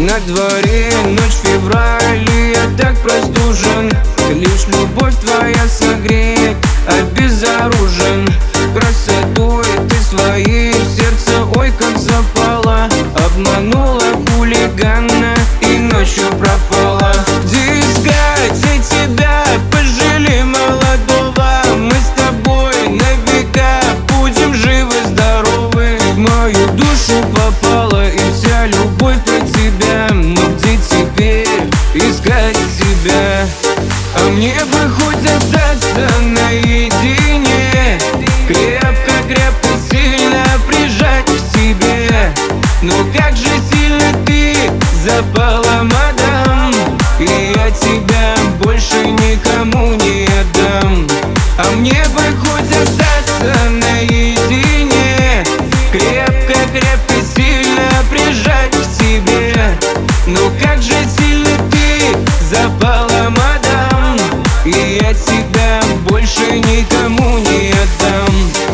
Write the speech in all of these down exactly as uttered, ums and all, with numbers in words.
На дворе ночь, февраль, и я так простужен. Лишь любовь твоя согреет, обезоружен. Красотой ты своей в сердце, ой, как запала. Обманула хулигана и ночью пропала. Искать тебя, пожалей молодого. Мы с тобой на века будем живы-здоровы. В мою душу попала и вся любовь про тебя. Но где теперь искать тебя? А мне бы хоть остаться наедине, крепко-крепко, сильно прижать к себе. Но как же сильно ты запала, мадам, и я тебя больше никому не отдам. А мне бы хоть остаться наедине, крепко-крепко, сильно прижать к себе. Но как же сильно ты запала, мадам, и я тебя больше никому не отдам.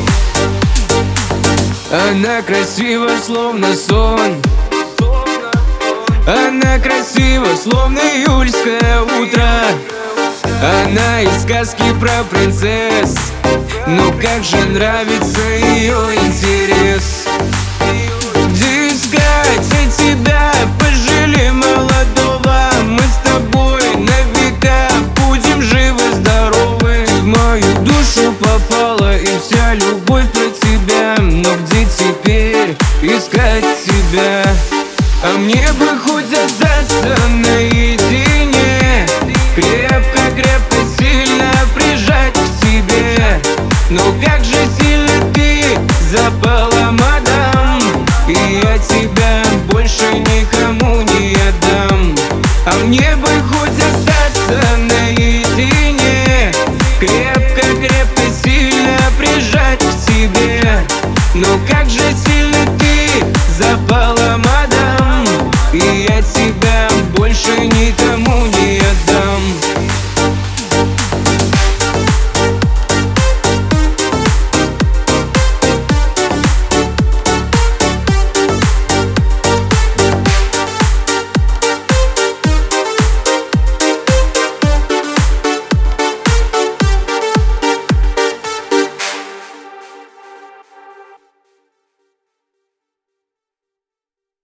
Она красива, словно сон. Она красива, словно июльское утро. Она из сказки про принцесс. Но как же нравится ее интерес. Где искать тебя, пожалей молодого. Мы с тобой на века будем живы-здоровы. В мою душу попала и вся любовь про тебя. Но где теперь искать тебя? А мне бы хоть остаться наедине, крепко-крепко, сильно прижать к себе. Но как же сильно ты запала, мадам, и я тебя больше никому не отдам. А мне бы хоть остаться наедине, крепко-крепко, сильно прижать к себе. Но как же сильно